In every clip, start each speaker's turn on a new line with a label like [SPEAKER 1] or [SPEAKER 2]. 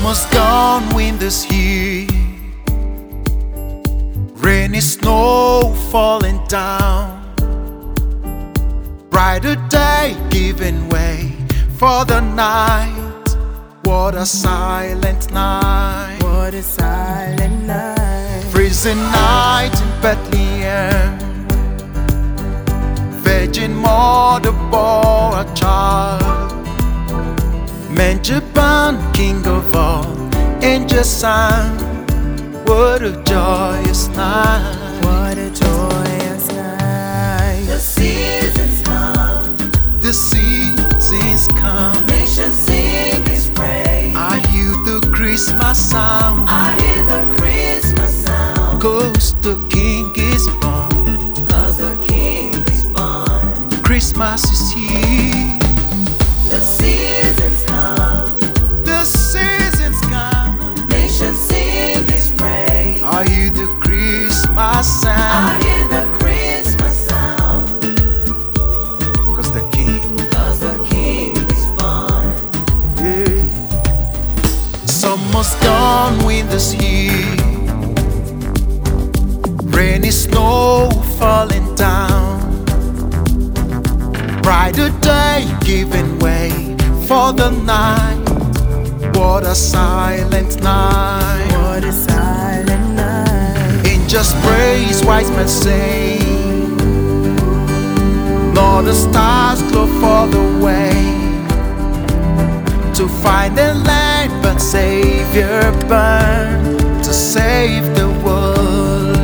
[SPEAKER 1] Summer's gone, winter's here. Rainy snow falling down. Brighter day giving way for the night. What a silent night.
[SPEAKER 2] What a silent night.
[SPEAKER 1] Freezing night in Bethlehem. Virgin mother bore a child. Manger born, King of all, angels sang. What a joyous night.
[SPEAKER 2] What a joyous night.
[SPEAKER 3] The seasons come.
[SPEAKER 1] The seasons come.
[SPEAKER 3] Nations sing His praise.
[SPEAKER 1] I hear the Christmas sound.
[SPEAKER 3] I hear the Christmas sound.
[SPEAKER 1] 'Cause the King is born.
[SPEAKER 3] 'Cause the King is born.
[SPEAKER 1] Christmas is here.
[SPEAKER 3] The seasons come.
[SPEAKER 1] The seasons come.
[SPEAKER 3] Nations sing His praise.
[SPEAKER 1] I hear the Christmas
[SPEAKER 3] I
[SPEAKER 1] sound.
[SPEAKER 3] hear the Christmas sound.
[SPEAKER 1] 'Cause the King,
[SPEAKER 3] 'Cause the King is born.
[SPEAKER 1] yeah. Summer's gone, winter's here. Rainy snow falling down. Brighter day giving way for the night. What a silent night.
[SPEAKER 2] What a silent night.
[SPEAKER 1] Angels praise, wise men sing. Lord, the stars glow for the way to find the lamp and Savior burn to save the world.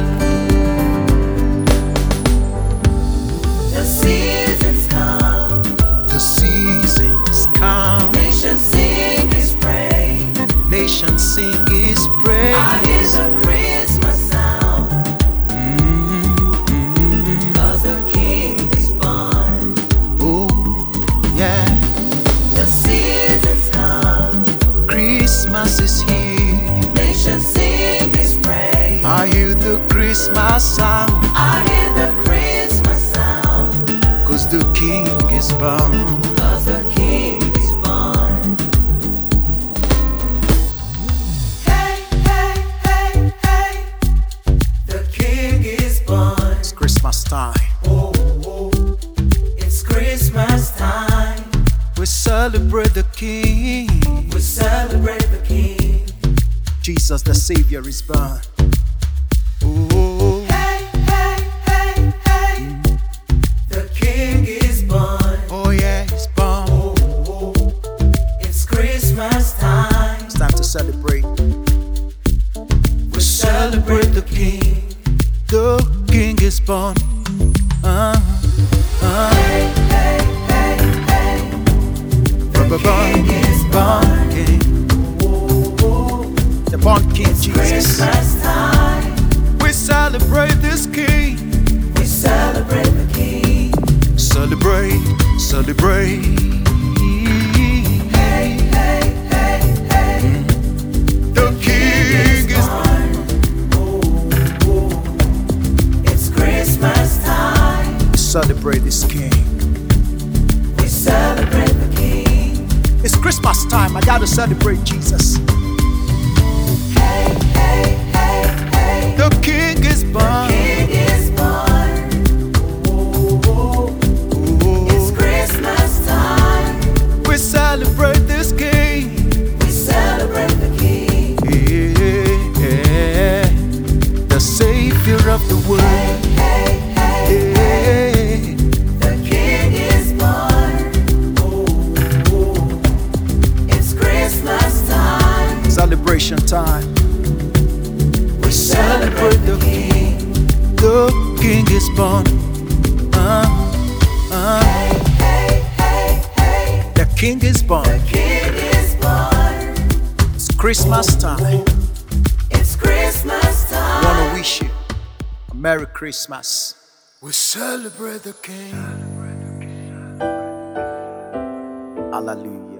[SPEAKER 3] The seasons come.
[SPEAKER 1] The seasons come.
[SPEAKER 3] Nations sing His praise.
[SPEAKER 1] Nations sing His
[SPEAKER 3] I
[SPEAKER 1] praise.
[SPEAKER 3] hear the Christmas sound. 'Cause the King is born.
[SPEAKER 1] Oh, yeah.
[SPEAKER 3] The seasons come.
[SPEAKER 1] Christmas is here.
[SPEAKER 3] Nations sing His praise.
[SPEAKER 1] I hear the Christmas sound.
[SPEAKER 3] I hear the Christmas sound.
[SPEAKER 1] 'Cause the King is born.
[SPEAKER 3] 'Cause the King is born. Hey, hey, hey, hey. The King is born.
[SPEAKER 1] It's Christmas time.
[SPEAKER 3] Oh, oh. It's Christmas time.
[SPEAKER 1] We celebrate the King.
[SPEAKER 3] We celebrate the King.
[SPEAKER 1] Jesus the Savior is born. Oh,
[SPEAKER 3] Hey, hey, hey, hey. The King is born.
[SPEAKER 1] oh yeah, He's born.
[SPEAKER 3] Oh, oh. It's Christmas time.
[SPEAKER 1] It's time to celebrate.
[SPEAKER 3] We celebrate the King.
[SPEAKER 1] The King is born.
[SPEAKER 3] Hey, hey, hey, hey. The King is born.
[SPEAKER 1] King.
[SPEAKER 3] Oh, oh.
[SPEAKER 1] The born King Jesus.
[SPEAKER 3] Christmas time.
[SPEAKER 1] We celebrate this King.
[SPEAKER 3] We celebrate the King.
[SPEAKER 1] Celebrate, celebrate.
[SPEAKER 3] Hey, hey, hey, hey.
[SPEAKER 1] The King is born.
[SPEAKER 3] Oh, oh. It's Christmas time.
[SPEAKER 1] Celebrate this King.
[SPEAKER 3] We celebrate the King.
[SPEAKER 1] It's Christmas time. I gotta celebrate Jesus.
[SPEAKER 3] Hey, hey, hey, hey.
[SPEAKER 1] The King is born.
[SPEAKER 3] King is born. Oh, oh. It's Christmas time.
[SPEAKER 1] We celebrate this King.
[SPEAKER 3] We celebrate the King.
[SPEAKER 1] Yeah, the Savior of the world.
[SPEAKER 3] Hey, hey, hey.
[SPEAKER 1] Yeah,
[SPEAKER 3] The King is born. Oh, oh. It's Christmas time.
[SPEAKER 1] celebration time.
[SPEAKER 3] We celebrate the King.
[SPEAKER 1] The King is born.
[SPEAKER 3] Hey, hey, hey, hey.
[SPEAKER 1] The King is born.
[SPEAKER 3] The King is born.
[SPEAKER 1] It's Christmas time.
[SPEAKER 3] It's Christmas time.
[SPEAKER 1] Wanna wish you a Merry Christmas. We celebrate the King. Hallelujah.